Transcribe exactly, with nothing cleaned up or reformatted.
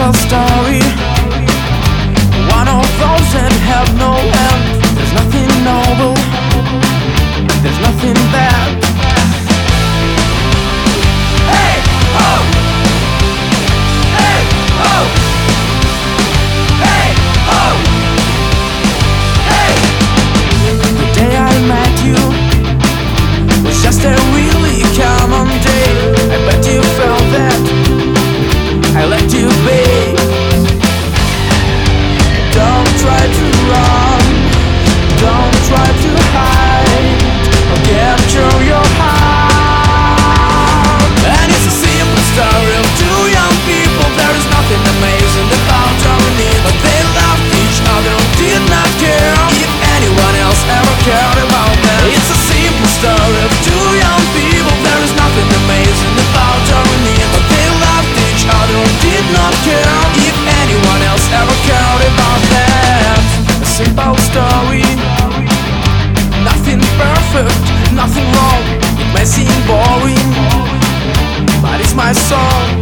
simple story, one of those that have no end. There's nothing noble, there's nothing bad. Hey, oh! Hey, oh! Hey, oh! Hey! The day I met you was just a really common day. I bet you felt that I let you be. Don't try to run, don't try to hide, or capture your heart. And it's a simple story of two young people. There is nothing amazing about our need, but they loved each other and did not care if anyone else ever cared about them. It's a simple story of two young people. There is nothing amazing about our need, but they loved each other and did not care if anyone else ever cared about them. A simple story, nothing perfect, nothing wrong. It may seem boring, but it's my song.